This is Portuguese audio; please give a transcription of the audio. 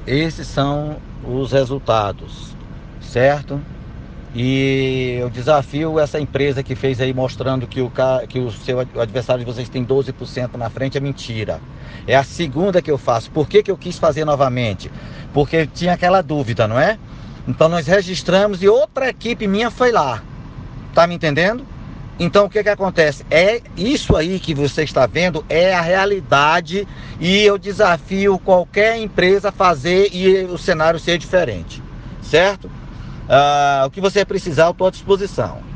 esses são os resultados, certo? E eu desafio essa empresa que fez aí mostrando que o seu adversário de vocês tem 12% na frente, é mentira. É a segunda que eu faço. Por que eu quis fazer novamente? Porque tinha aquela dúvida, não é? Então nós registramos e outra equipe minha foi lá. Tá me entendendo? Então o que acontece? É isso aí que você está vendo, é a realidade, e eu desafio qualquer empresa a fazer e o cenário ser diferente, certo? O que você precisar, eu estou à disposição.